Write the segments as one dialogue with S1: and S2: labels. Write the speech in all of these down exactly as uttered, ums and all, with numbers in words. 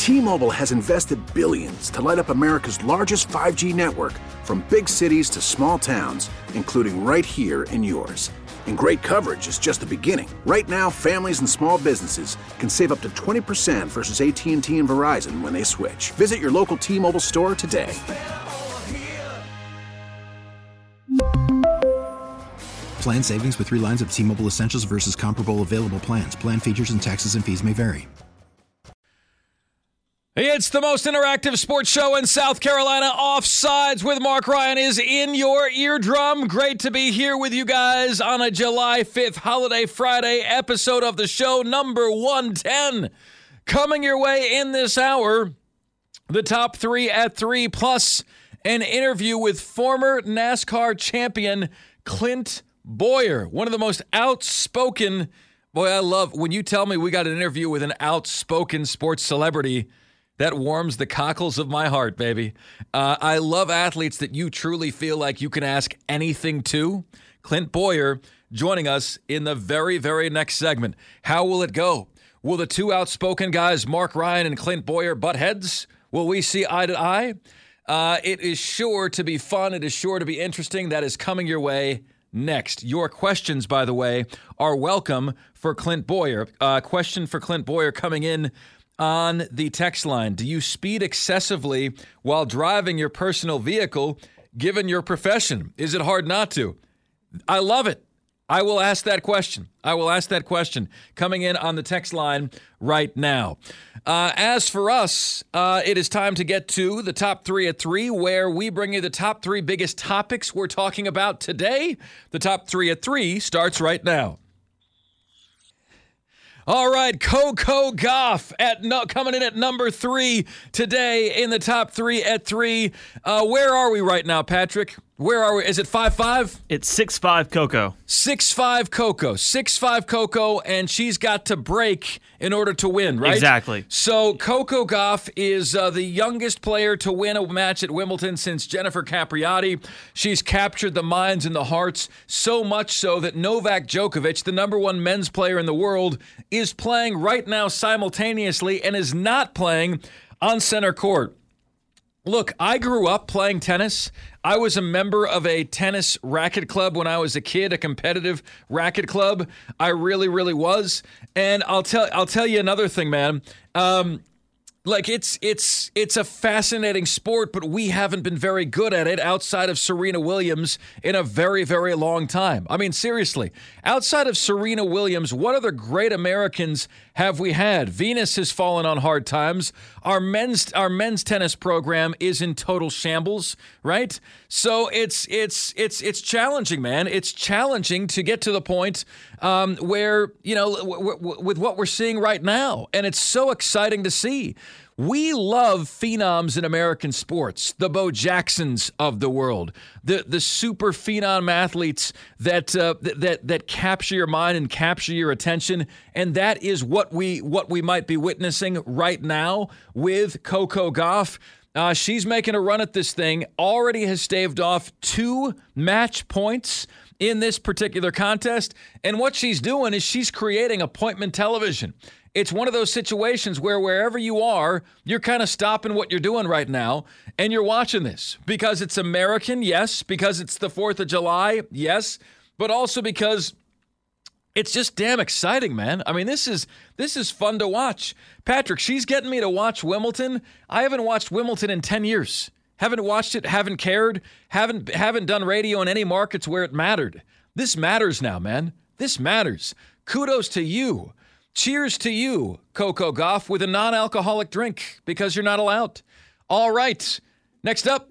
S1: T-Mobile has invested billions to light up America's largest five G network, from big cities to small towns, including right here in yours. And great coverage is just the beginning. Right now, families and small businesses can save up to twenty percent versus A T and T and Verizon when they switch. Visit your local T-Mobile store today.
S2: Plan savings with three lines of T-Mobile Essentials versus comparable available plans. Plan features and taxes and fees may vary.
S3: It's the most interactive sports show in South Carolina. Offsides with Mark Ryan is in your eardrum. Great to be here with you guys on a July fifth holiday Friday episode of the show, number one ten. Coming your way in this hour, the top three at three, plus an interview with former NASCAR champion Clint Bowyer, one of the most outspoken. Boy, I love when you tell me we got an interview with an outspoken sports celebrity. That warms the cockles of my heart, baby. Uh, I love athletes that you truly feel like you can ask anything to. Clint Bowyer joining us in the very, very next segment. How will it go? Will the two outspoken guys, Mark Ryan and Clint Bowyer, butt heads? Will we see eye to eye? Uh, it is sure to be fun. It is sure to be interesting. That is coming your way next. Your questions, by the way, are welcome for Clint Bowyer. Uh, question for Clint Bowyer coming in on the text line. Do you speed excessively while driving your personal vehicle, given your profession? Is it hard not to? I love it. I will ask that question. I will ask that question coming in on the text line right now. Uh, as for us, uh, it is time to get to the top three at three, where we bring you the top three biggest topics we're talking about today. The top three at three starts right now. All right, Coco Gauff at no, coming in at number three today in the top three at three. Uh, where are we right now, Patrick? Where are we? Is it five five?
S4: It's six five Coco.
S3: six five Coco. six five Coco, and she's got to break in order to win, right?
S4: Exactly.
S3: So Coco Gauff is uh, the youngest player to win a match at Wimbledon since Jennifer Capriati. She's captured the minds and the hearts, so much so that Novak Djokovic, the number one men's player in the world, is playing right now simultaneously and is not playing on center court. Look, I grew up playing tennis. I was a member of a tennis racket club when I was a kid, a competitive racket club. I really, really was. And I'll tell I'll tell you another thing, man. Um, like it's it's it's a fascinating sport, but we haven't been very good at it outside of Serena Williams in a very, very long time. I mean, seriously, outside of Serena Williams, what other great Americans have we had? Venus has fallen on hard times. Our men's our men's tennis program is in total shambles, right? So it's it's it's it's challenging, man. It's challenging to get to the point um, where, you know, w- w- with what we're seeing right now, and it's so exciting to see. We love phenoms in American sports, the Bo Jacksons of the world, the the super phenom athletes that uh, that that capture your mind and capture your attention, and that is what we what we might be witnessing right now with Coco Gauff. Uh, she's making a run at this thing. Already has staved off two match points in this particular contest, and what she's doing is she's creating appointment television. It's one of those situations where wherever you are, you're kind of stopping what you're doing right now, and you're watching this because it's American, yes, because it's the fourth of July, yes, but also because it's just damn exciting, man. I mean, this is this is fun to watch. Patrick, she's getting me to watch Wimbledon. I haven't watched Wimbledon in ten years. Haven't watched it, haven't cared, haven't haven't done radio in any markets where it mattered. This matters now, man. This matters. Kudos to you. Cheers to you, Coco Gauff, with a non-alcoholic drink, because you're not allowed. All right, next up.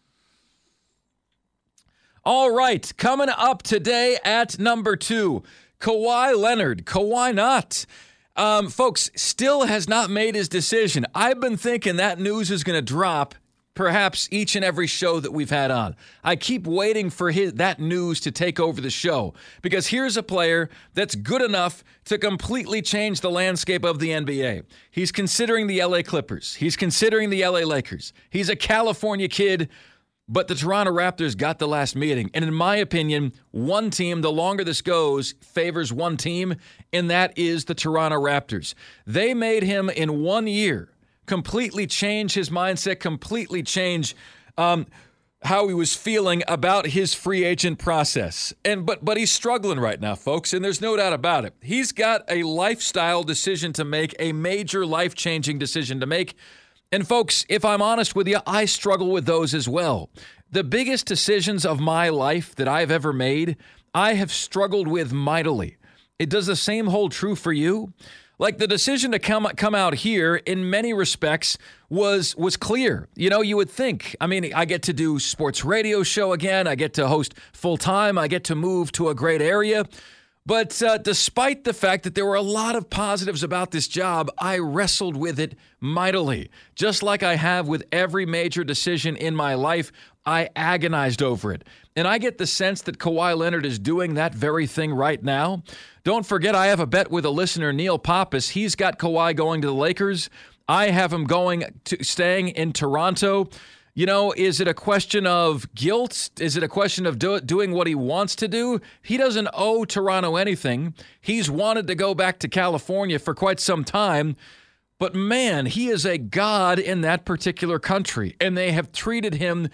S3: All right, coming up today at number two, Kawhi Leonard. Kawhi not. Um, folks, still has not made his decision. I've been thinking that news is going to drop perhaps each and every show that we've had on. I keep waiting for his, that news to take over the show, because here's a player that's good enough to completely change the landscape of the N B A. He's considering the L A Clippers. He's considering the L A Lakers. He's a California kid, but the Toronto Raptors got the last meeting. And in my opinion, one team, the longer this goes, favors one team, and that is the Toronto Raptors. They made him in one year completely change his mindset, completely change um, how he was feeling about his free agent process. And but but he's struggling right now, folks, and there's no doubt about it. He's got a lifestyle decision to make, a major life-changing decision to make. And folks, if I'm honest with you, I struggle with those as well. The biggest decisions of my life that I've ever made, I have struggled with mightily. It does the same hold true for you? Like the decision to come come out here in many respects was was clear. You know, you would think, I mean, I get to do sports radio show again. I get to host full time. I get to move to a great area. But uh, despite the fact that there were a lot of positives about this job, I wrestled with it mightily. Just like I have with every major decision in my life, I agonized over it. And I get the sense that Kawhi Leonard is doing that very thing right now. Don't forget, I have a bet with a listener, Neil Pappas. He's got Kawhi going to the Lakers. I have him going to staying in Toronto. You know, is it a question of guilt? Is it a question of do, doing what he wants to do? He doesn't owe Toronto anything. He's wanted to go back to California for quite some time. But man, he is a god in that particular country, and they have treated him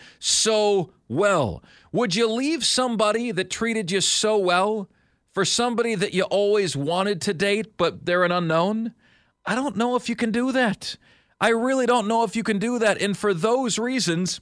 S3: so well. Would you leave somebody that treated you so well for somebody that you always wanted to date, but they're an unknown? I don't know if you can do that. I really don't know if you can do that. And for those reasons,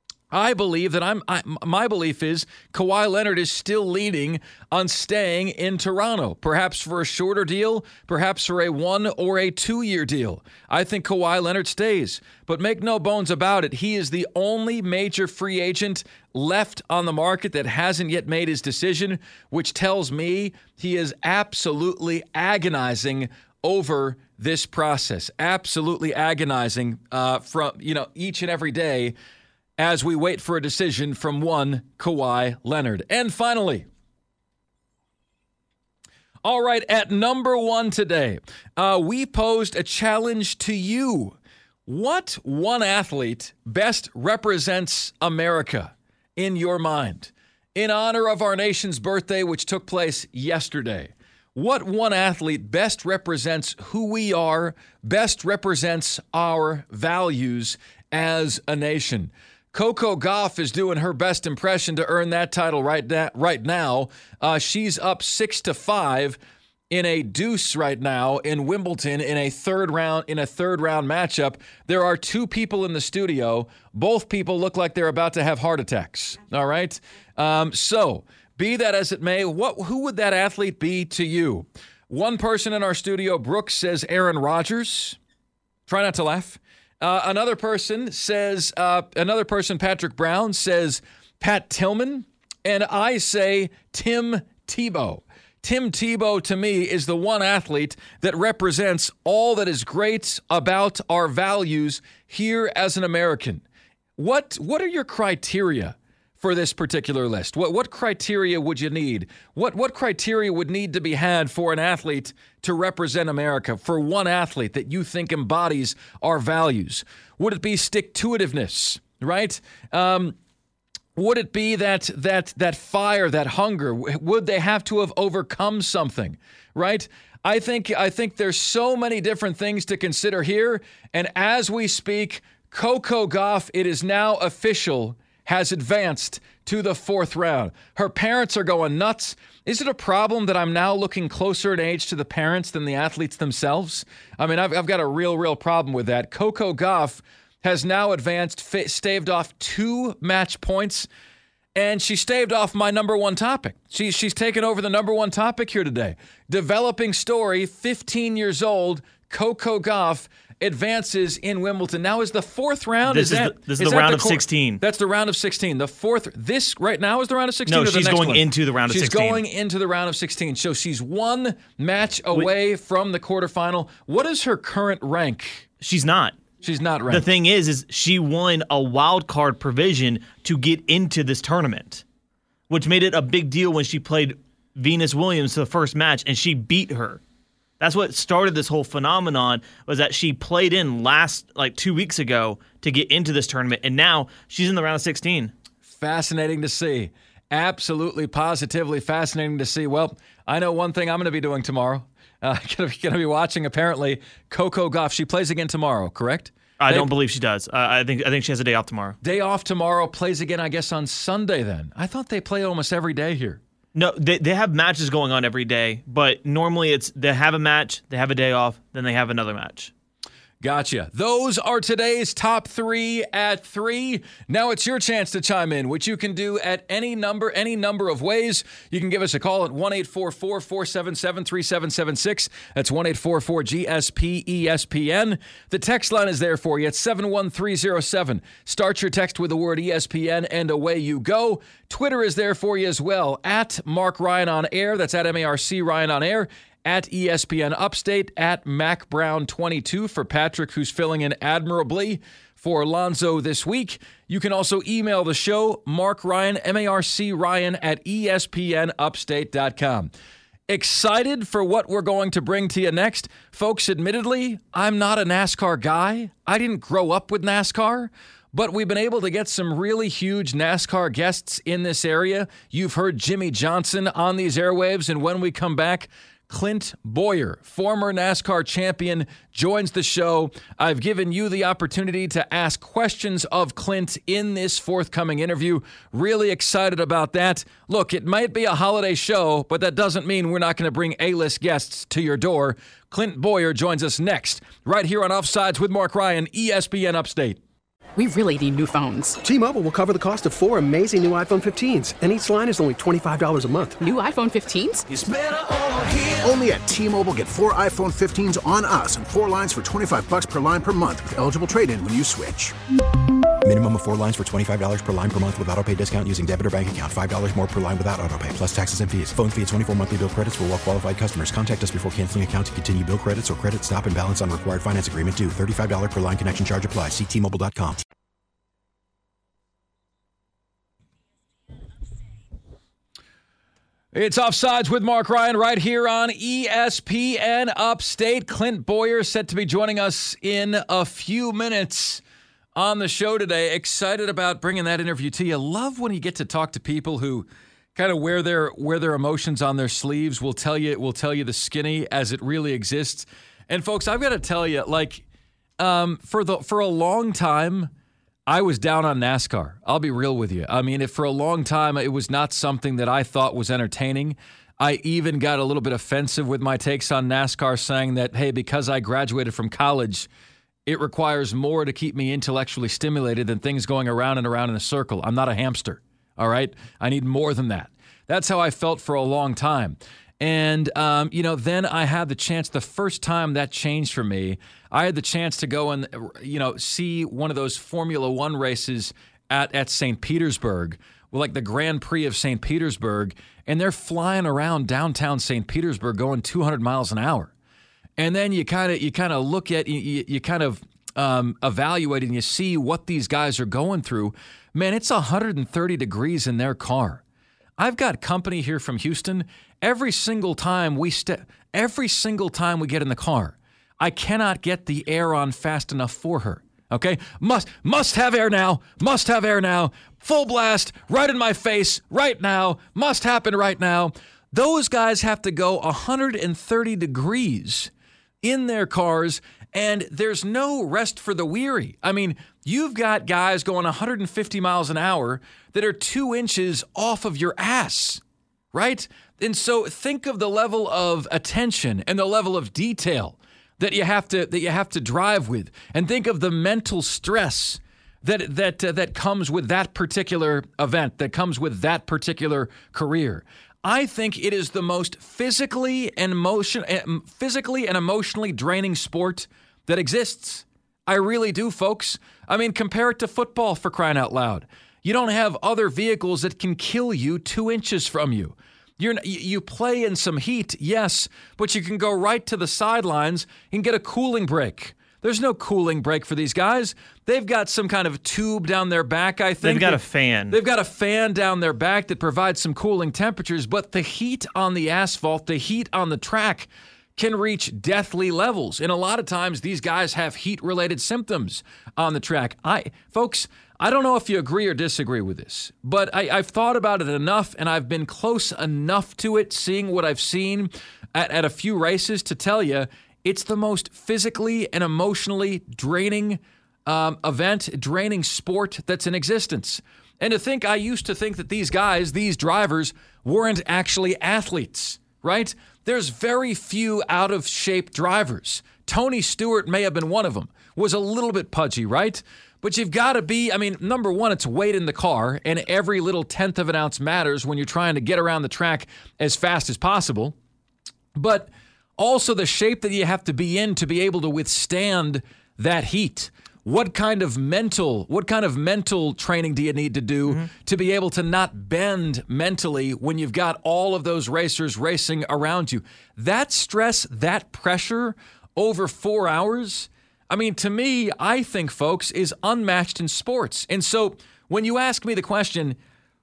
S3: I believe that I'm, I, my belief is Kawhi Leonard is still leaning on staying in Toronto, perhaps for a shorter deal, perhaps for a one or a two-year deal. I think Kawhi Leonard stays. But make no bones about it, he is the only major free agent left on the market that hasn't yet made his decision, which tells me he is absolutely agonizing over this process, absolutely agonizing uh, from, you know, each and every day as we wait for a decision from one Kawhi Leonard. And finally, all right, at number one today, uh, we posed a challenge to you. What one athlete best represents America in your mind? In honor of our nation's birthday, which took place yesterday, what one athlete best represents who we are, best represents our values as a nation? Coco Gauff is doing her best impression to earn that title right, da- right now. Uh, she's up six to five in a deuce right now in Wimbledon in a third round in a third round matchup. There are two people in the studio. Both people look like they're about to have heart attacks. All right. Um, so be that as it may, what who would that athlete be to you? One person in our studio, Brooks, says Aaron Rodgers. Try not to laugh. Uh, another person says, uh, another person, Patrick Brown, says Pat Tillman. And I say Tim Tebow. Tim Tebow, to me, is the one athlete that represents all that is great about our values here as an American. What what are your criteria for this particular list? What what criteria would you need? What what criteria would need to be had for an athlete to represent America, for one athlete that you think embodies our values? Would it be stick-to-itiveness, right? Um, would it be that that that fire, that hunger? Would they have to have overcome something, right? I think I think there's so many different things to consider here. And as we speak, Coco Gauff, it is now official, has advanced to the fourth round. Her parents are going nuts. Is it a problem that I'm now looking closer in age to the parents than the athletes themselves? I mean, I've, I've got a real, real problem with that. Coco Gauff has now advanced, staved off two match points, and she staved off my number one topic. She, she's taken over the number one topic here today. Developing story, fifteen years old, Coco Gauff advances in Wimbledon. Now is the fourth round.
S4: This
S3: is,
S4: is
S3: that,
S4: the, this
S3: is
S4: is the round the of
S3: cor-
S4: sixteen.
S3: That's the round of sixteen. The fourth. This right now is the round of sixteen.
S4: No,
S3: or the
S4: she's
S3: next
S4: going
S3: one?
S4: into the round of
S3: she's
S4: sixteen.
S3: She's going into the round of sixteen. So she's one match away Wait. from the quarterfinal. What is her current rank?
S4: She's not.
S3: She's not ranked.
S4: The thing is, is she won a wild card provision to get into this tournament, which made it a big deal when she played Venus Williams the first match, and she beat her. That's what started this whole phenomenon, was that she played in last, like two weeks ago to get into this tournament, and now she's in the round of sixteen.
S3: Fascinating to see. Absolutely, positively fascinating to see. Well, I know one thing I'm going to be doing tomorrow. Uh, going to be watching, apparently, Coco Gauff. She plays again tomorrow, correct?
S4: I
S3: they,
S4: don't believe she does. Uh, I think I think she has a day off tomorrow.
S3: Day off tomorrow, plays again, I guess, on Sunday then. I thought they play almost every day here.
S4: No, they they have matches going on every day, but normally it's they have a match, they have a day off, then they have another match.
S3: Gotcha. Those are today's top three at three. Now it's your chance to chime in, which you can do at any number, any number of ways. You can give us a call at one eight four four, four seven seven, three seven seven six. That's one eight four four G S P E S P N. The text line is there for you at seven one three zero seven. Start your text with the word E S P N and away you go. Twitter is there for you as well, at Mark Ryan on Air. That's at M A R C Ryan on Air. At E S P N Upstate, at Mac Brown twenty-two for Patrick, who's filling in admirably for Alonzo this week. You can also email the show, Mark Ryan, M A R C Ryan, at E S P N upstate dot com. Excited for what we're going to bring to you next? Folks, admittedly, I'm not a NASCAR guy. I didn't grow up with NASCAR. But we've been able to get some really huge NASCAR guests in this area. You've heard Jimmy Johnson on these airwaves, and when we come back, Clint Bowyer, former NASCAR champion, joins the show. I've given you the opportunity to ask questions of Clint in this forthcoming interview. Really excited about that. Look, it might be a holiday show, but that doesn't mean we're not going to bring A-list guests to your door. Clint Bowyer joins us next, right here on Offsides with Mark Ryan, E S P N Upstate.
S5: We really need new phones.
S6: T-Mobile will cover the cost of four amazing new iPhone fifteens, and each line is only twenty-five dollars a month.
S5: New iPhone fifteens?
S1: It's better over here. Only at T-Mobile, get four iPhone fifteens on us and four lines for twenty-five bucks per line per month with eligible trade-in when you switch.
S2: Minimum of four lines for twenty-five dollars per line per month with autopay discount using debit or bank account. five dollars more per line without autopay, plus taxes and fees. Phone fee at twenty-four monthly bill credits for well-qualified customers. Contact us before canceling account to continue bill credits or credit stop and balance on required finance agreement due. thirty-five dollars per line connection charge applies. See T Mobile dot com.
S3: It's Offsides with Mark Ryan right here on E S P N Upstate. Clint Bowyer set to be joining us in a few minutes on the show today. Excited about bringing that interview to you. Love when you get to talk to people who kind of wear their wear their emotions on their sleeves. Will tell you will tell you the skinny as it really exists. And folks, I've got to tell you, like um, for the for a long time, I was down on NASCAR. I'll be real with you. I mean, if for a long time it was not something that I thought was entertaining. I even got a little bit offensive with my takes on NASCAR, saying that, hey, because I graduated from college, it requires more to keep me intellectually stimulated than things going around and around in a circle. I'm not a hamster, all right? I need more than that. That's how I felt for a long time. And, um, you know, then I had the chance, the first time that changed for me, I had the chance to go and, you know, see one of those Formula One races at, at Saint Petersburg, like the Grand Prix of Saint Petersburg, and they're flying around downtown Saint Petersburg going two hundred miles an hour. And then you kind of you kind of look at, you, you kind of um, evaluate and you see what these guys are going through. Man, it's one hundred thirty degrees in their car. I've got company here from Houston. Every single time we step, every single time we get in the car, I cannot get the air on fast enough for her. Okay, must must have air now. Must have air now. Full blast, right in my face, right now. Must happen right now. Those guys have to go one hundred thirty degrees in their cars, and there's no rest for the weary. I mean, you've got guys going one hundred fifty miles an hour that are two inches off of your ass, right? And so think of the level of attention and the level of detail that you have to that you have to drive with, and think of the mental stress that that uh, that comes with that particular event, that comes with that particular career. I think it is the most physically and emotion, physically and emotionally draining sport that exists. I really do, folks. I mean, compare it to football, for crying out loud. You don't have other vehicles that can kill you two inches from you. You're, you play in some heat, yes, but you can go right to the sidelines and get a cooling break. There's no cooling break for these guys. They've got some kind of tube down their back, I think.
S4: They've got a fan.
S3: They've got a fan down their back that provides some cooling temperatures, but the heat on the asphalt, the heat on the track can reach deathly levels. And a lot of times these guys have heat-related symptoms on the track. I, folks, I don't know if you agree or disagree with this, but I, I've thought about it enough, and I've been close enough to it, seeing what I've seen at, at a few races, to tell you it's the most physically and emotionally draining um, event, draining sport that's in existence. And to think, I used to think that these guys, these drivers, weren't actually athletes, right? There's very few out-of-shape drivers. Tony Stewart may have been one of them, was a little bit pudgy, right? But you've got to be, I mean, number one, it's weight in the car, and every little tenth of an ounce matters when you're trying to get around the track as fast as possible. But also the shape that you have to be in to be able to withstand that heat. What kind of mental, what kind of mental training do you need to do mm-hmm. to be able to not bend mentally when you've got all of those racers racing around you? That stress, that pressure over four hours, I mean, to me, I think, folks, is unmatched in sports. And so when you ask me the question,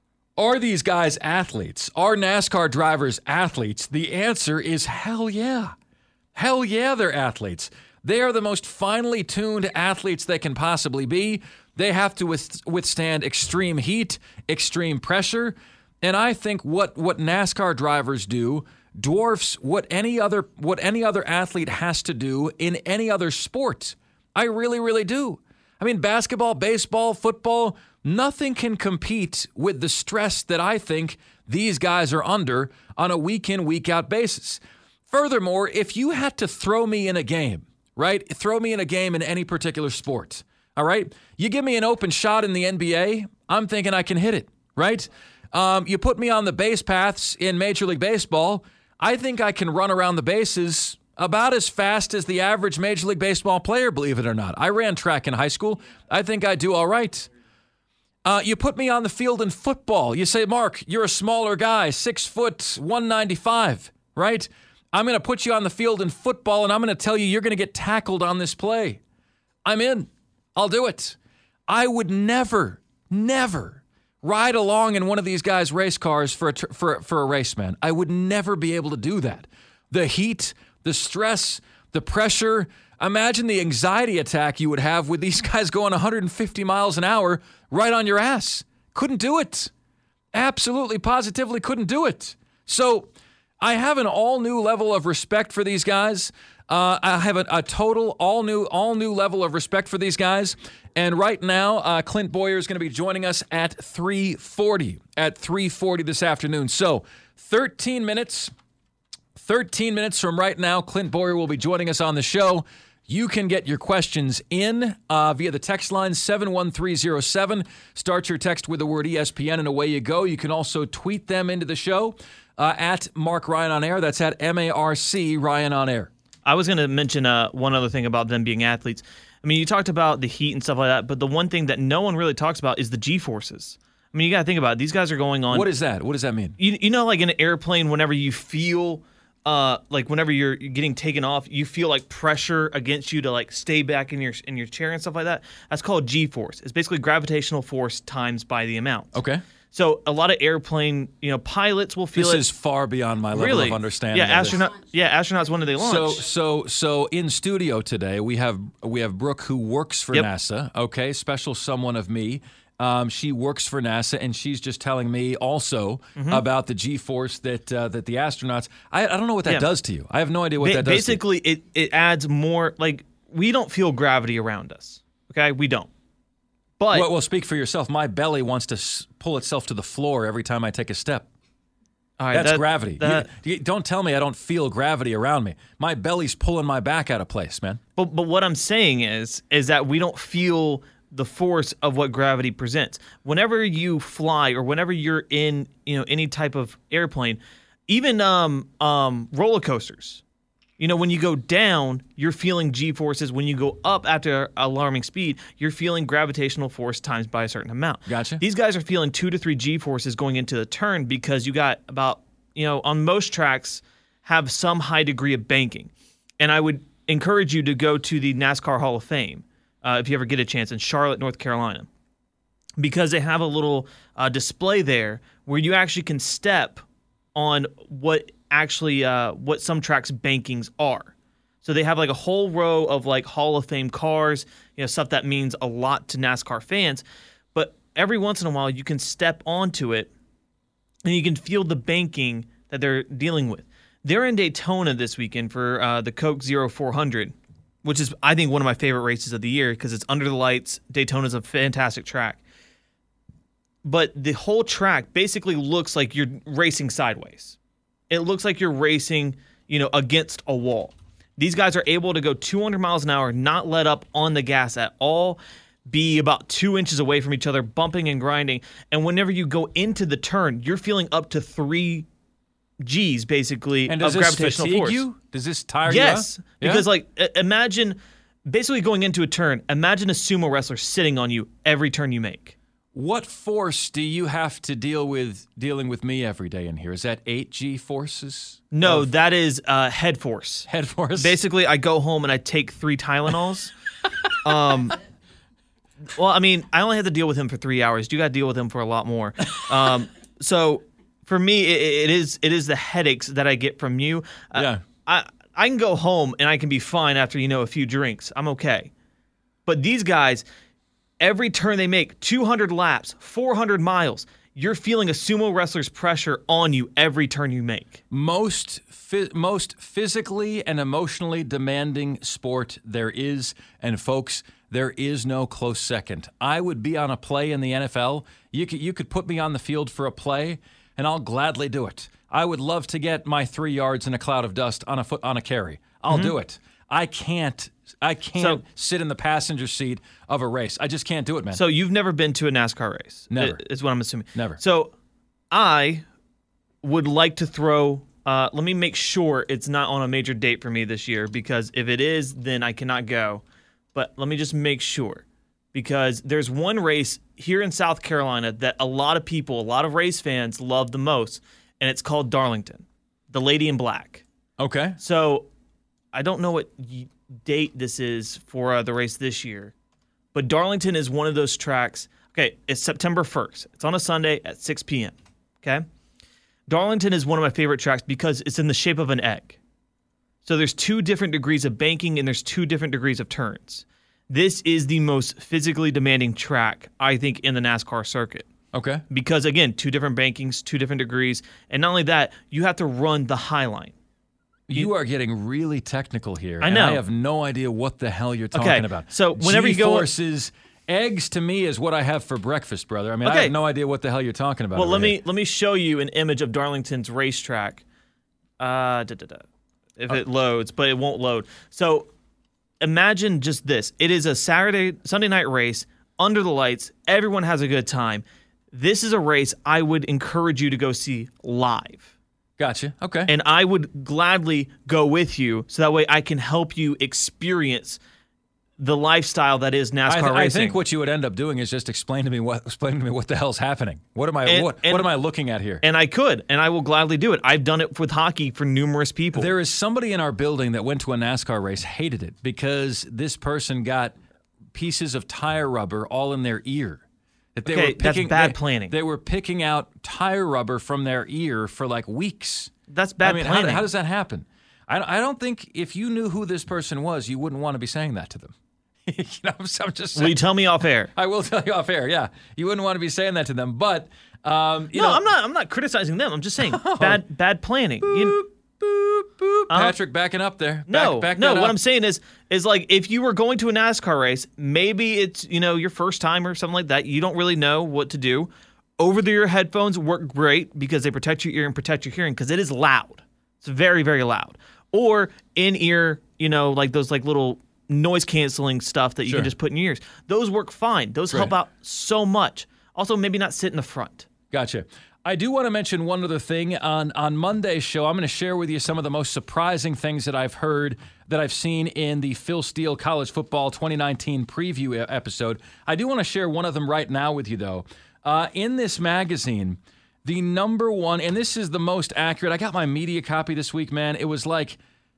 S3: are these guys athletes? Are NASCAR drivers athletes? The answer is hell yeah. Hell yeah, they're athletes. They are the most finely tuned athletes they can possibly be. They have to withstand extreme heat, extreme pressure. And I think what, what NASCAR drivers do dwarfs what any other what any other athlete has to do in any other sport. I really, really do. I mean, basketball, baseball, football, nothing can compete with the stress that I think these guys are under on a week-in, week-out basis. Furthermore, if you had to throw me in a game, right? Throw me in a game in any particular sport, all right? You give me an open shot in the N B A, I'm thinking I can hit it, right? Um, you put me on the base paths in Major League Baseball, I think I can run around the bases about as fast as the average Major League Baseball player, believe it or not. I ran track in high school. I think I do all right. Uh, you put me on the field in football. You say, Mark, you're a smaller guy, six foot, one ninety-five, right? I'm going to put you on the field in football, and I'm going to tell you you're going to get tackled on this play. I'm in. I'll do it. I would never, never ride along in one of these guys' race cars for a, for, for a race, man. I would never be able to do that. The heat, the stress, the pressure. Imagine the anxiety attack you would have with these guys going one hundred fifty miles an hour right on your ass. Couldn't do it. Absolutely, positively couldn't do it. So I have an all-new level of respect for these guys. Uh, I have a, a total all-new all new level of respect for these guys. And right now, uh, Clint Bowyer is going to be joining us at three forty, at three forty this afternoon. So thirteen minutes, thirteen minutes from right now, Clint Bowyer will be joining us on the show. You can get your questions in uh, via the text line seven one three zero seven. Start your text with the word E S P N and away you go. You can also tweet them into the show uh, at Mark Ryan on Air. That's at M A R C Ryan on Air.
S4: I was going to mention uh, one other thing about them being athletes. I mean, you talked about the heat and stuff like that, but the one thing that no one really talks about is the G-forces. I mean, you got to think about it. These guys are going on.
S3: What is that? What does that mean?
S4: You, you know, like in an airplane, whenever you feel, uh, like whenever you're getting taken off, you feel like pressure against you to like stay back in your in your chair and stuff like that. That's called G-force. It's basically gravitational force times by the amount.
S3: Okay.
S4: So a lot of airplane, you know, pilots will feel
S3: this
S4: it.
S3: is far beyond my level
S4: really?
S3: of understanding.
S4: Yeah,
S3: of
S4: astronaut.
S3: This.
S4: Yeah, astronauts. When do they launch?
S3: So, so, so in studio today we have we have Brooke who works for
S4: yep.
S3: NASA. Okay, special someone of me. Um, she works for NASA, and she's just telling me also mm-hmm. about the G-force that uh, that the astronauts. I, I don't know what that yeah. does to you. I have no idea what
S4: ba-
S3: that does.
S4: Basically,
S3: to you.
S4: it it adds more. Like we don't feel gravity around us. Okay, we don't. But
S3: well, well, speak for yourself. My belly wants to s- pull itself to the floor every time I take a step.
S4: All right,
S3: That's
S4: that,
S3: gravity.
S4: That,
S3: you, you, don't tell me I don't feel gravity around me. My belly's pulling my back out of place, man.
S4: But but what I'm saying is is that we don't feel the force of what gravity presents. Whenever you fly or whenever you're in, you know, any type of airplane, even um um roller coasters. You know, when you go down, you're feeling G-forces. When you go up after alarming speed, you're feeling gravitational force times by a certain amount.
S3: Gotcha.
S4: These guys are feeling two to three G-forces going into the turn because you got about, you know, on most tracks have some high degree of banking. And I would encourage you to go to the NASCAR Hall of Fame uh, if you ever get a chance in Charlotte, North Carolina, because they have a little uh, display there where you actually can step on what actually uh, what some tracks' bankings are. So they have like a whole row of like Hall of Fame cars, you know, stuff that means a lot to NASCAR fans. But every once in a while, you can step onto it and you can feel the banking that they're dealing with. They're in Daytona this weekend for uh, the Coke Zero four hundred, which is, I think, one of my favorite races of the year because it's under the lights. Daytona's a fantastic track. But the whole track basically looks like you're racing sideways. It looks like you're racing, you know, against a wall. These guys are able to go two hundred miles an hour, not let up on the gas at all, be about two inches away from each other, bumping and grinding. And whenever you go into the turn, you're feeling up to three G's, basically,
S3: and does
S4: of
S3: this
S4: gravitational
S3: fatigue
S4: force.
S3: You? Does this tire
S4: yes,
S3: you? Yes,
S4: because
S3: yeah?
S4: like uh, imagine basically going into a turn. Imagine a sumo wrestler sitting on you every turn you make.
S3: What force do you have to deal with dealing with me every day in here? Is that eight G forces?
S4: No,
S3: of
S4: that is uh, head force.
S3: Head force?
S4: Basically, I go home and I take three Tylenols. um, well, I mean, I only had to deal with him for three hours. You got to deal with him for a lot more. Um, so for me, it, it is it is the headaches that I get from you. Uh,
S3: yeah.
S4: I, I can go home and I can be fine after, you know, a few drinks. I'm okay. But these guys, every turn they make, two hundred laps, four hundred miles, you're feeling a sumo wrestler's pressure on you every turn you make.
S3: Most fi- most physically and emotionally demanding sport there is, and folks, there is no close second. I would be on a play in the N F L. You could you could put me on the field for a play, and I'll gladly do it. I would love to get my three yards in a cloud of dust on a foot on a carry. I'll mm-hmm. do it. I can't. I can't so, sit in the passenger seat of a race. I just can't do it, man.
S4: So you've never been to a NASCAR race?
S3: Never.
S4: Is what I'm assuming.
S3: Never.
S4: So I would like to throw. Uh, let me make sure it's not on a major date for me this year, because if it is, then I cannot go. But let me just make sure, because there's one race here in South Carolina that a lot of people, a lot of race fans love the most, and it's called Darlington, the Lady in Black.
S3: Okay.
S4: So I don't know what y- date this is for uh, the race this year, but Darlington is one of those tracks. Okay, it's September first. It's on a Sunday at six p.m., okay? Darlington is one of my favorite tracks because it's in the shape of an egg. So there's two different degrees of banking and there's two different degrees of turns. This is the most physically demanding track, I think, in the NASCAR circuit.
S3: Okay.
S4: Because, again, two different bankings, two different degrees, and not only that, you have to run the high line.
S3: You are getting really technical here.
S4: I know.
S3: And I have no idea what the hell you're talking
S4: okay.
S3: about.
S4: So whenever you go,
S3: G-forces, eggs to me is what I have for breakfast, brother. I mean,
S4: okay.
S3: I have no idea what the hell you're talking about.
S4: Well, let
S3: here.
S4: me let me show you an image of Darlington's racetrack. Uh, da, da, da. If it loads, but it won't load. So imagine just this: it is a Saturday, Sunday night race under the lights. Everyone has a good time. This is a race I would encourage you to go see live.
S3: Gotcha. Okay.
S4: And I would gladly go with you so that way I can help you experience the lifestyle that is NASCAR
S3: I th-
S4: racing.
S3: I think what you would end up doing is just explain to me what explain to me what the hell's happening. What am I
S4: and,
S3: what,
S4: and,
S3: what am I looking at here?
S4: And I could, and I will gladly do it. I've done it with hockey for numerous people.
S3: There is somebody in our building that went to a NASCAR race, hated it because this person got pieces of tire rubber all in their ear. That they
S4: okay,
S3: were picking,
S4: that's bad
S3: they,
S4: planning.
S3: They were picking out tire rubber from their ear for like weeks.
S4: That's bad
S3: I mean,
S4: planning.
S3: How, how does that happen? I, I don't think if you knew who this person was, you wouldn't want to be saying that to them. you know, so I'm just saying,
S4: will you tell me off air?
S3: I will tell you off air. Yeah, you wouldn't want to be saying that to them. But um, you
S4: no,
S3: know,
S4: I'm not. I'm not criticizing them. I'm just saying bad bad planning.
S3: Boop,
S4: you,
S3: boop, boop.
S4: uh,
S3: Patrick, backing up there. Back,
S4: no,
S3: back
S4: no.
S3: that
S4: What
S3: up.
S4: I'm saying is, is like if you were going to a NASCAR race, maybe it's you know your first time or something like that. You don't really know what to do. Over-the-ear headphones work great because they protect your ear and protect your hearing because it is loud. It's very, very loud. Or in-ear, you know, like those like little noise-canceling stuff that you
S3: Sure.
S4: can just put in your ears. Those work fine. Those help
S3: Right.
S4: out so much. Also, maybe not sit in the front.
S3: Gotcha. I do want to mention one other thing. On, on Monday's show, I'm going to share with you some of the most surprising things that I've heard, that I've seen in the Phil Steele College Football twenty nineteen preview episode. I do want to share one of them right now with you, though. Uh, in this magazine, the number one, and this is the most accurate. I got my media copy this week, man. It was like,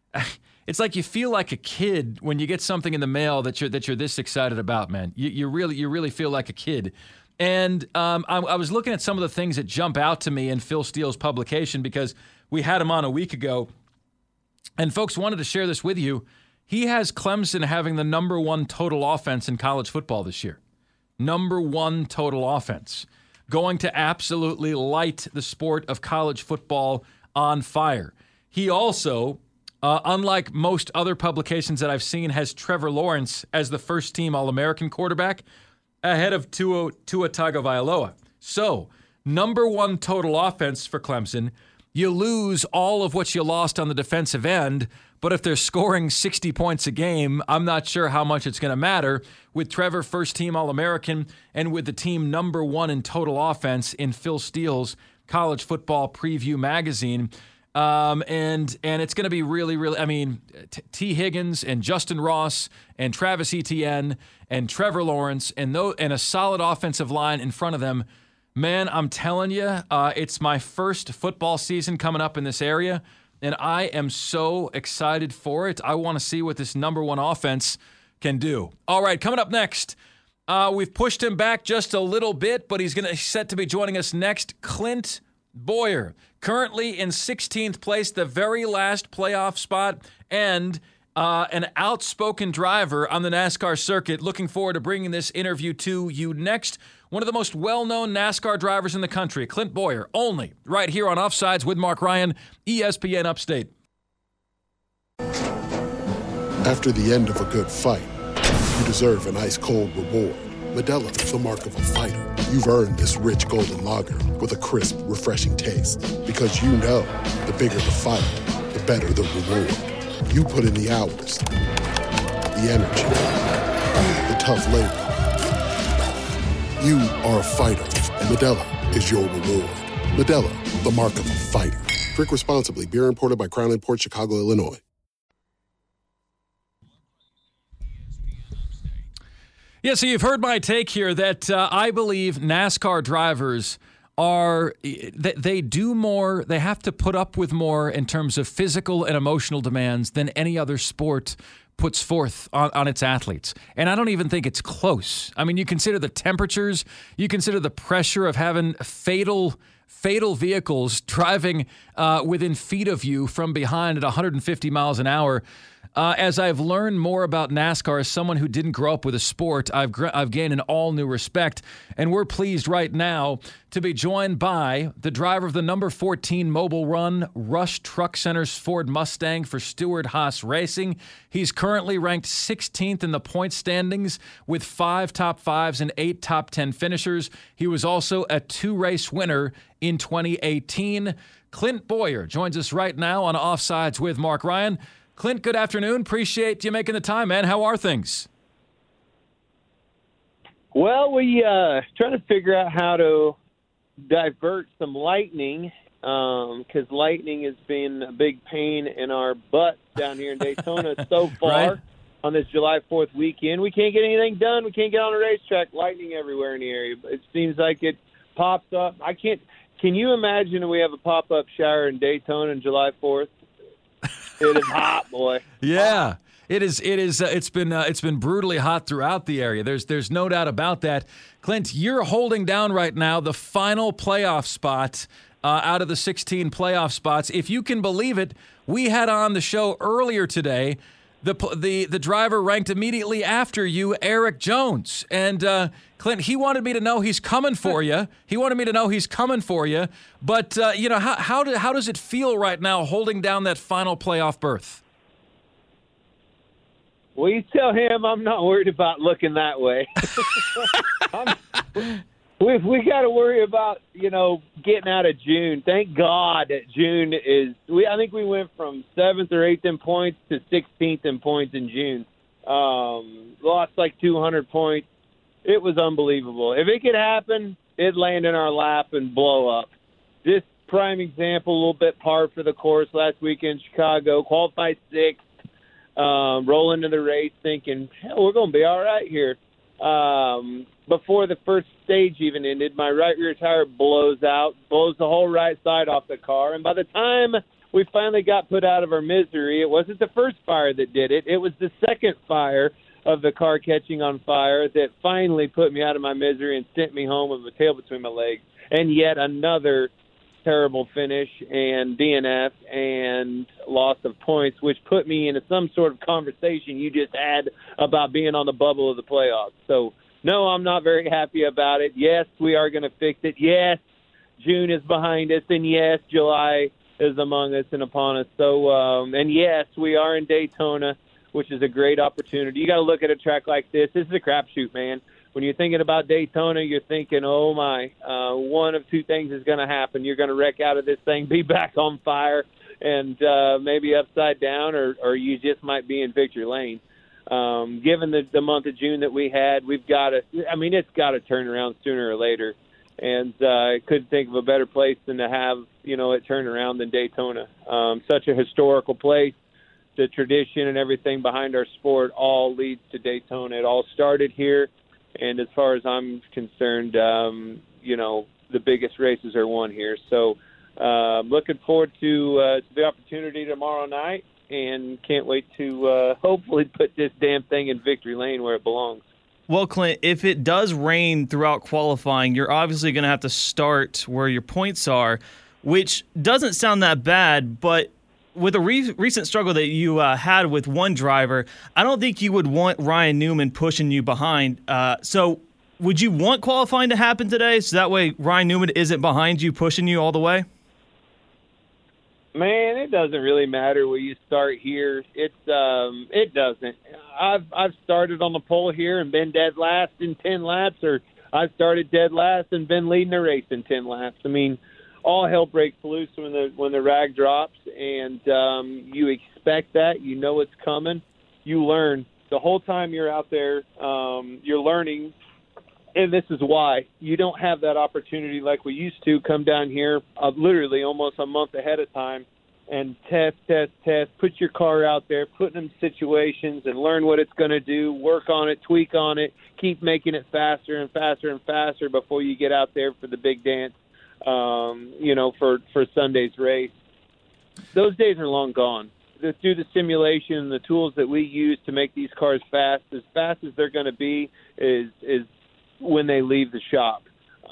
S3: it's like you feel like a kid when you get something in the mail that you're that you're this excited about, man. You, you really you really feel like a kid. And um, I, I was looking at some of the things that jump out to me in Phil Steele's publication because We had him on a week ago. And folks, wanted to share this with you. He has Clemson having the number one total offense in college football this year. Number one total offense. Going to absolutely light the sport of college football on fire. He also, uh, unlike most other publications that I've seen, has Trevor Lawrence as the first-team All-American quarterback ahead of Tua, Tua Tagovailoa. So, number one total offense for Clemson. You lose all of what you lost on the defensive end, but if they're scoring sixty points a game, I'm not sure how much it's going to matter with Trevor first-team All-American and with the team number one in total offense in Phil Steele's College Football Preview magazine. Um, and and it's going to be really, really, I mean, T-, T. Higgins and Justin Ross and Travis Etienne and Trevor Lawrence and, no, and a solid offensive line in front of them. Man, I'm telling you, uh, it's my first football season coming up in this area, and I am so excited for it. I want to see what this number one offense can do. All right, coming up next, uh, we've pushed him back just a little bit, but he's going to set to be joining us next. Clint Bowyer, currently in sixteenth place, the very last playoff spot, and uh, an outspoken driver on the NASCAR circuit. Looking forward to bringing this interview to you next. One of the most well-known NASCAR drivers in the country, Clint Bowyer, only right here on Offsides with Mark Ryan, E S P N Upstate.
S7: After the end of a good fight, you deserve an ice-cold reward. Modelo is the mark of a fighter. You've earned this rich golden lager with a crisp, refreshing taste. Because you know, the bigger the fight, the better the reward. You put in the hours, the energy, the tough labor. You are a fighter, and Modelo is your reward. Modelo, the mark of a fighter. Drink responsibly. Beer imported by Crown Imports, Chicago, Illinois.
S3: Yeah, so you've heard my take here that uh, I believe NASCAR drivers are, they, they do more, they have to put up with more in terms of physical and emotional demands than any other sport puts forth on, on its athletes. And I don't even think it's close. I mean, you consider the temperatures, you consider the pressure of having fatal fatal vehicles driving uh, within feet of you from behind at one hundred fifty miles an hour. Uh, as I've learned more about NASCAR, as someone who didn't grow up with a sport, I've gr- I've gained an all-new respect, and we're pleased right now to be joined by the driver of the number fourteen Mobile Run Rush Truck Center's Ford Mustang for Stewart-Haas Racing. He's currently ranked sixteenth in the point standings with five top fives and eight top ten finishers. He was also a two-race winner in twenty eighteen. Clint Bowyer joins us right now on Offsides with Mark Ryan. Clint, good afternoon. Appreciate you making the time, man. How are things?
S8: Well, we uh trying to figure out how to divert some lightning because um, lightning has been a big pain in our butts down here in Daytona so far
S3: right.
S8: on this July fourth weekend. We can't get anything done. We can't get on a racetrack. Lightning everywhere in the area. It seems like it pops up. I can't. Can you imagine if we have a pop-up shower in Daytona on July fourth? It is hot, boy.
S3: Yeah, it is. It is. Uh, it's been. Uh, it's been brutally hot throughout the area. There's. There's no doubt about that. Clint, you're holding down right now the final playoff spot uh, out of the sixteen playoff spots. If you can believe it, we had on the show earlier today the the the driver ranked immediately after you, Eric Jones, and uh, Clint. He wanted me to know he's coming for you. He wanted me to know he's coming for you. But uh, you know how how do, how does it feel right now holding down that final playoff berth?
S8: Well, you tell him I'm not worried about looking that way. I'm, we've we got to worry about you know getting out of June. Thank God that June is. We I think we went from seventh or eighth in points to sixteenth in points in June. Um, lost like two hundred points. It was unbelievable. If it could happen, it'd land in our lap and blow up. This prime example, a little bit par for the course last week in Chicago. Qualified sixth, um, roll into the race thinking, hell, we're going to be all right here. Um, before the first stage even ended, my right rear tire blows out, blows the whole right side off the car. And by the time we finally got put out of our misery, it wasn't the first fire that did it. It was the second fire of the car catching on fire that finally put me out of my misery and sent me home with my tail between my legs. And yet another terrible finish and D N F and loss of points, which put me into some sort of conversation you just had about being on the bubble of the playoffs. So, no, I'm not very happy about it. Yes, we are going to fix it. Yes, June is behind us, and yes, July is among us and upon us. So, um, and yes, we are in Daytona, which is a great opportunity. You got to look at a track like this. This is a crapshoot, man. When you're thinking about Daytona, you're thinking, oh, my, uh, one of two things is going to happen. You're going to wreck out of this thing, be back on fire, and uh, maybe upside down, or, or you just might be in victory lane. Um, given the, the month of June that we had, we've got to – I mean, it's got to turn around sooner or later. And uh, I couldn't think of a better place than to have, you know, it turn around than Daytona. Um, such a historical place. The tradition and everything behind our sport all leads to Daytona. It all started here. And as far as I'm concerned, um, you know, the biggest races are won here. So uh, looking forward to, uh, to the opportunity tomorrow night, and can't wait to uh, hopefully put this damn thing in victory lane where it belongs.
S4: Well, Clint, if it does rain throughout qualifying, you're obviously going to have to start where your points are, which doesn't sound that bad, but with a re- recent struggle that you uh, had with one driver, I don't think you would want Ryan Newman pushing you behind. Uh, so would you want qualifying to happen today so that way Ryan Newman isn't behind you, pushing you all the way?
S8: Man, it doesn't really matter where you start here. It's um, it doesn't. I've I've started on the pole here and been dead last in ten laps, or I've started dead last and been leading the race in ten laps. I mean, all hell breaks loose when the when the rag drops, and um, you expect that. You know it's coming. You learn the whole time you're out there. Um, you're learning, and this is why you don't have that opportunity like we used to. Come down here, uh, literally almost a month ahead of time, and test, test, test. Put your car out there, put it in situations, and learn what it's going to do. Work on it, tweak on it, keep making it faster and faster and faster before you get out there for the big dance. Um, you know, for, for Sunday's race. Those days are long gone. The, through the simulation and the tools that we use to make these cars fast, as fast as they're going to be is is when they leave the shop.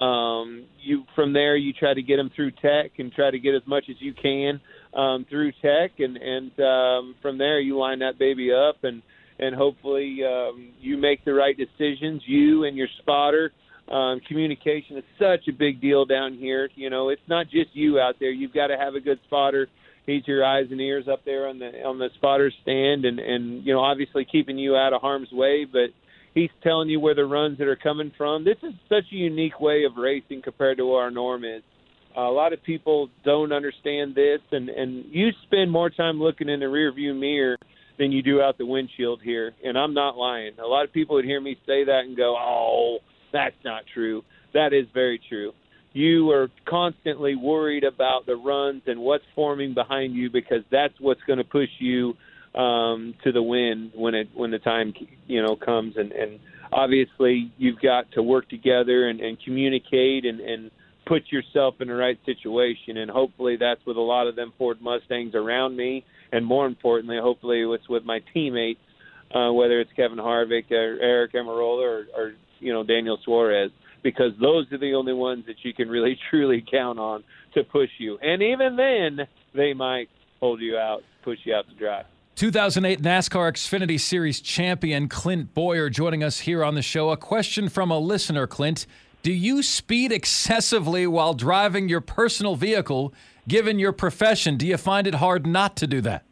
S8: Um, you from there, you try to get them through tech and try to get as much as you can um, through tech, and and um, from there you line that baby up, and and hopefully um, you make the right decisions. You and your spotter. Um, communication is such a big deal down here. You know, it's not just you out there. You've got to have a good spotter. He's your eyes and ears up there on the on the spotter stand, and, and you know, obviously keeping you out of harm's way. But he's telling you where the runs that are coming from. This is such a unique way of racing compared to what our norm is. Uh, a lot of people don't understand this, and, and you spend more time looking in the rearview mirror than you do out the windshield here. And I'm not lying. A lot of people would hear me say that and go, oh, that's not true. That is very true. You are constantly worried about the runs and what's forming behind you, because that's what's going to push you um, to the win when it when the time you know comes. And, and obviously you've got to work together and, and communicate and, and put yourself in the right situation. And hopefully that's with a lot of them Ford Mustangs around me, and more importantly, hopefully it's with my teammates, uh, whether it's Kevin Harvick or Eric Almirola or, or you know, Daniel Suarez, because those are the only ones that you can really truly count on to push you. And even then, they might hold you out, push you out to dry.
S3: two thousand eight NASCAR Xfinity Series champion Clint Bowyer joining us here on the show. A question from a listener, Clint. Do you speed excessively while driving your personal vehicle, given your profession? Do you find it hard not to do that?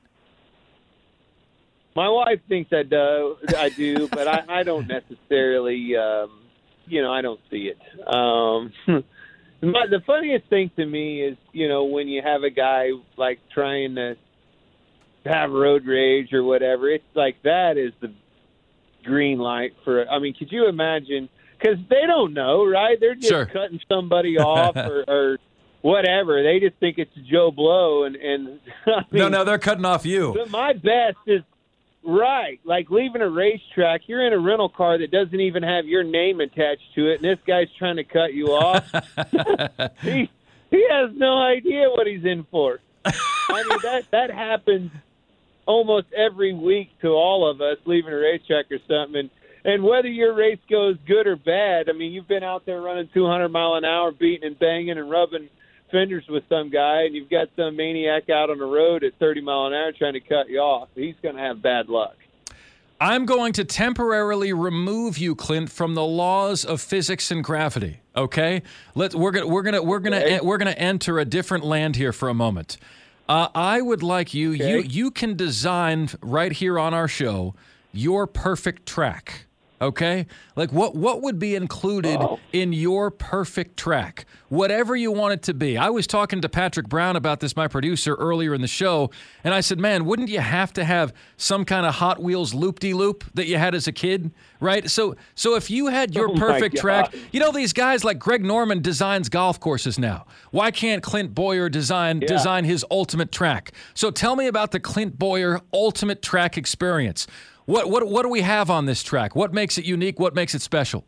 S8: My wife thinks I do, I do, but I, I don't necessarily, um, you know, I don't see it. Um, my, the funniest thing to me is, you know, when you have a guy like trying to have road rage or whatever, it's like that is the green light for, I mean, could you imagine? Because they don't know, right? They're just
S3: sure.
S8: cutting somebody off or, or whatever. They just think it's Joe Blow. And, and I mean,
S3: no, no, they're cutting off you.
S8: My best is, right, like leaving a racetrack, you're in a rental car that doesn't even have your name attached to it, and this guy's trying to cut you off. he, he has no idea what he's in for. I mean, that, that happens almost every week to all of us leaving a racetrack or something. And, and whether your race goes good or bad, I mean, you've been out there running two hundred mile an hour, beating and banging and rubbing fenders with some guy, and you've got some maniac out on the road at thirty mile an hour trying to cut you off. He's going to have bad luck.
S3: I'm going to temporarily remove you, Clint, from the laws of physics and gravity. Okay, Let's we're gonna we're gonna we're gonna
S8: Okay.
S3: we're gonna enter a different land here for a moment. Uh, I would like you
S8: Okay.
S3: you you can design right here on our show your perfect track. Okay, like what what would be included
S8: Oh.
S3: in your perfect track, whatever you want it to be. I was talking to Patrick Brown about this, my producer, earlier in the show, and I said, man, wouldn't you have to have some kind of Hot Wheels loop-de-loop that you had as a kid, right? So so if you had your
S8: Oh, my
S3: perfect track,
S8: God.
S3: you know, these guys like Greg Norman designs golf courses now. Why can't Clint Boyer design
S8: Yeah.
S3: design his ultimate track? So tell me about the Clint Boyer ultimate track experience. What what what do we have on this track? What makes it unique? What makes it special?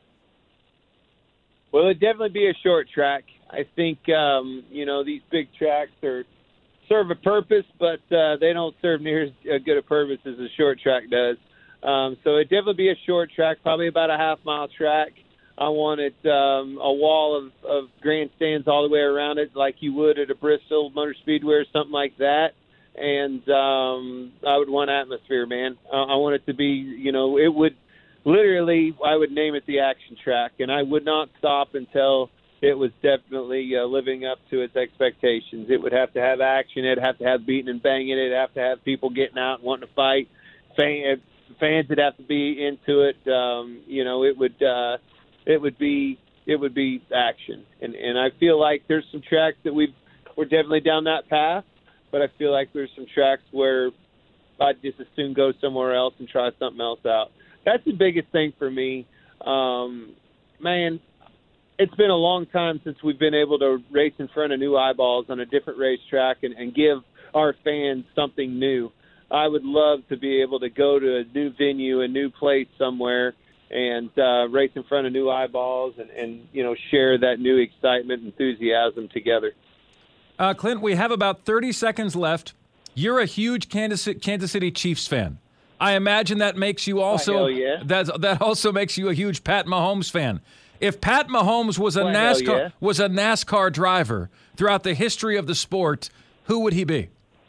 S8: Well, it'd definitely be a short track. I think, um, you know, these big tracks are serve a purpose, but uh, they don't serve near as uh, good a purpose as a short track does. Um, so it'd definitely be a short track, probably about a half mile track. I wanted um, a wall of, of grandstands all the way around it, like you would at a Bristol Motor Speedway or something like that. And um, I would want atmosphere, man. Uh, I want it to be, you know, it would literally, I would name it the action track, and I would not stop until it was definitely uh, living up to its expectations. It would have to have action. It'd have to have beating and banging. It'd have to have people getting out and wanting to fight. Fan, fans would have to be into it. Um, you know, it would, uh, it would be, it would be action. And and I feel like there's some tracks that we've we're definitely down that path. But I feel like there's some tracks where I'd just as soon go somewhere else and try something else out. That's the biggest thing for me. Um, man, it's been a long time since we've been able to race in front of new eyeballs on a different racetrack and, and give our fans something new. I would love to be able to go to a new venue, a new place somewhere, and uh, race in front of new eyeballs and, and, you know, share that new excitement and enthusiasm together.
S3: Uh, Clint, we have about thirty seconds left. You're a huge Kansas Kansas City Chiefs fan. I imagine that makes you also
S8: hell yeah.
S3: that that also makes you a huge Pat Mahomes fan. If Pat Mahomes was a
S8: Why, hell
S3: NASCAR
S8: yeah.
S3: was a NASCAR driver throughout the history of the sport, who would he be?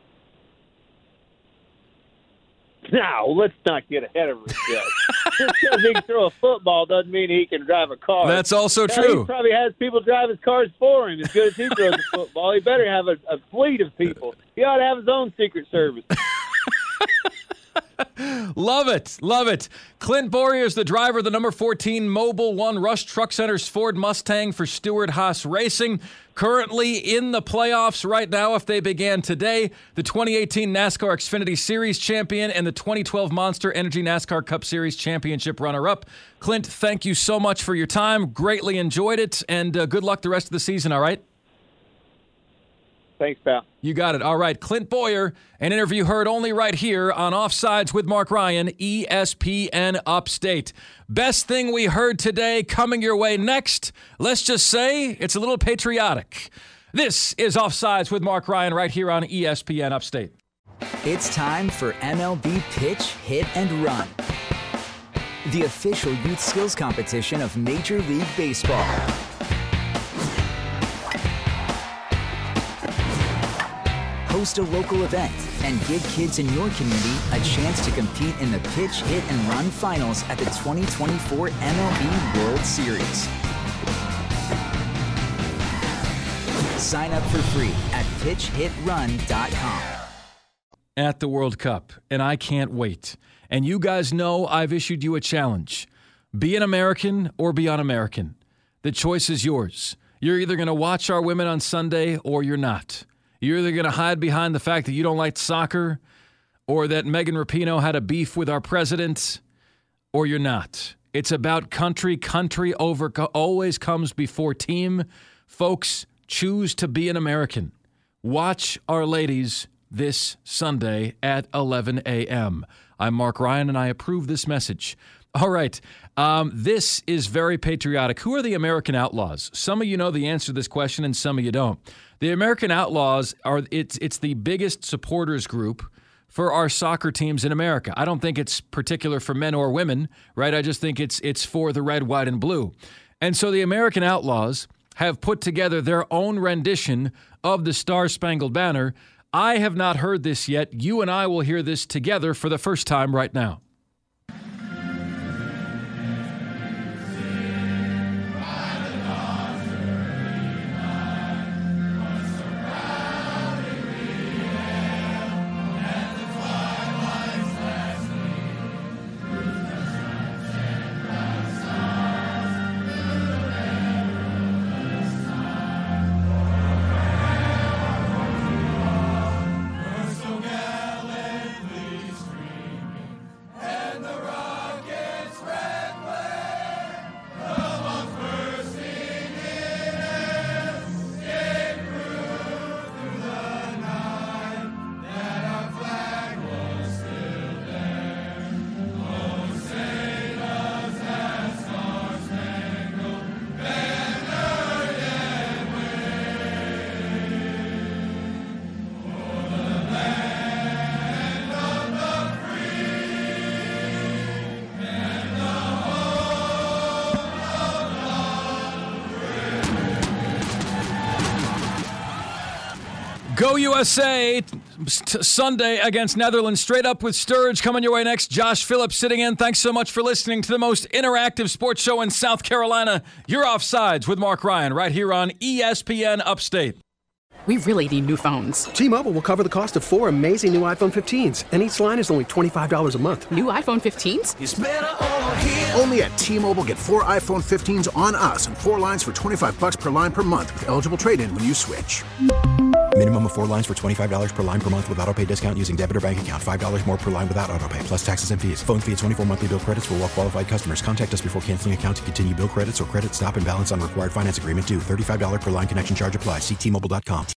S8: Now, let's not get ahead of ourselves. Just because he can throw a football doesn't mean he can drive a car.
S3: That's also
S8: Now,
S3: true.
S8: He probably has people drive his cars for him as good as he throws a football. He better have a, a fleet of people. He ought to have his own Secret Service.
S3: Love it. Love it. Clint Boyer is the driver of the number fourteen Mobil one Rush Truck Center's Ford Mustang for Stewart Haas Racing. Currently in the playoffs right now, if they began today, the twenty eighteen NASCAR Xfinity Series champion and the twenty twelve Monster Energy NASCAR Cup Series championship runner-up. Clint, thank you so much for your time. Greatly enjoyed it, and uh, good luck the rest of the season, all right?
S8: Thanks, pal.
S3: You got it. All right. Clint Boyer, an interview heard only right here on Offsides with Mark Ryan, E S P N Upstate. Best thing we heard today coming your way next. Let's just say it's a little patriotic. This is Offsides with Mark Ryan right here on E S P N Upstate.
S9: It's time for M L B Pitch, Hit, and Run, the official youth skills competition of Major League Baseball. Host a local event and give kids in your community a chance to compete in the Pitch, Hit, and Run finals at the twenty twenty-four M L B World Series. Sign up for free at pitch hit run dot com.
S3: At the World Cup, and I can't wait. And you guys know I've issued you a challenge. Be an American or be un-American. The choice is yours. You're either going to watch our women on Sunday or you're not. You're either going to hide behind the fact that you don't like soccer or that Megan Rapinoe had a beef with our president, or you're not. It's about country. Country over always comes before team. Folks, choose to be an American. Watch our ladies this Sunday at eleven a.m. I'm Mark Ryan, and I approve this message. All right, um, this is very patriotic. Who are the American Outlaws? Some of you know the answer to this question, and some of you don't. The American Outlaws are it's it's the biggest supporters group for our soccer teams in America. I don't think it's particular for men or women, right? I just think it's it's for the red, white, and blue. And so the American Outlaws have put together their own rendition of the Star-Spangled Banner. I have not heard this yet. You and I will hear this together for the first time right now. Go U S A t- Sunday against Netherlands. Straight Up with Sturge coming your way next. Josh Phillips sitting in. Thanks so much for listening to the most interactive sports show in South Carolina. You're Offsides with Mark Ryan right here on E S P N Upstate.
S5: We really need new phones.
S6: T-Mobile will cover the cost of four amazing new iPhone fifteens, and each line is only twenty-five dollars a month.
S5: New iPhone fifteens?
S1: It's better over here. Only at T-Mobile, get four iPhone fifteens on us and four lines for twenty-five dollars per line per month with eligible trade-in when you switch.
S2: Minimum of four lines for twenty-five dollars per line per month with autopay discount using debit or bank account. five dollars more per line without autopay, plus taxes and fees. Phone fee at twenty-four monthly bill credits for well-qualified customers. Contact us before canceling account to continue bill credits or credit stop and balance on required finance agreement due. thirty-five dollars per line connection charge applies. See T Mobile dot com.